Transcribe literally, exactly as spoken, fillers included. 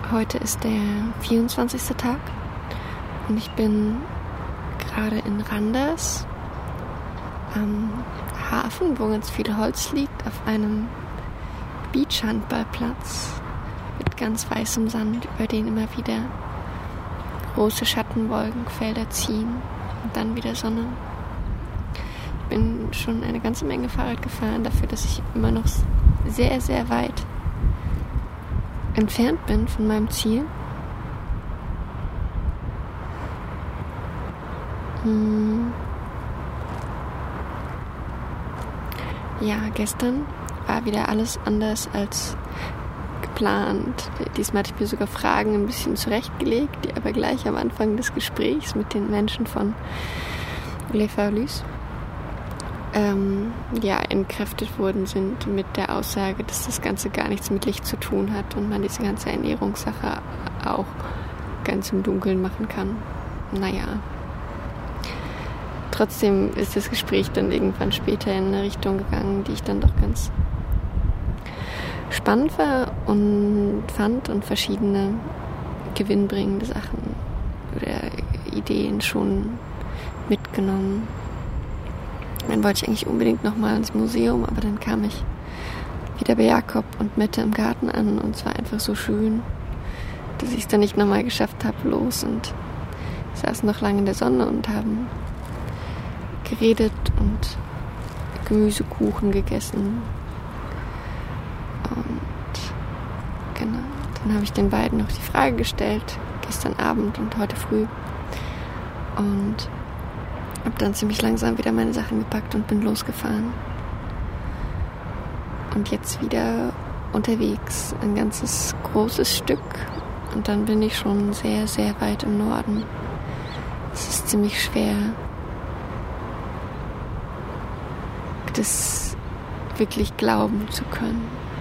Heute ist der vierundzwanzigste Tag und ich bin gerade in Randers am Hafen, wo ganz viel Holz liegt, auf einem Beachhandballplatz mit ganz weißem Sand, über den immer wieder große Schattenwolkenfelder ziehen und dann wieder Sonne. Ich bin schon eine ganze Menge Fahrrad gefahren, dafür, dass ich immer noch sehr, sehr weit entfernt bin von meinem Ziel. Hm. Ja, gestern war wieder alles anders als geplant. Diesmal hatte ich mir sogar Fragen ein bisschen zurechtgelegt, die aber gleich am Anfang des Gesprächs mit den Menschen von Les Farlus ähm, ja, entkräftet worden sind mit der Aussage, dass das Ganze gar nichts mit Licht zu tun hat und man diese ganze Ernährungssache auch ganz im Dunkeln machen kann. Naja. Trotzdem ist das Gespräch dann irgendwann später in eine Richtung gegangen, die ich dann doch ganz spannend war und fand und verschiedene gewinnbringende Sachen oder Ideen schon mitgenommen. Dann wollte ich eigentlich unbedingt nochmal ins Museum, aber dann kam ich wieder bei Jakob und Mette im Garten an und es war einfach so schön, dass ich es dann nicht nochmal geschafft habe, los, und saßen noch lange in der Sonne und haben geredet und Gemüsekuchen gegessen. Und genau, dann habe ich den beiden noch die Frage gestellt, gestern Abend und heute früh. Und habe dann ziemlich langsam wieder meine Sachen gepackt und bin losgefahren. Und jetzt wieder unterwegs, ein ganzes großes Stück. Und dann bin ich schon sehr, sehr weit im Norden. Es ist ziemlich schwer, das wirklich glauben zu können.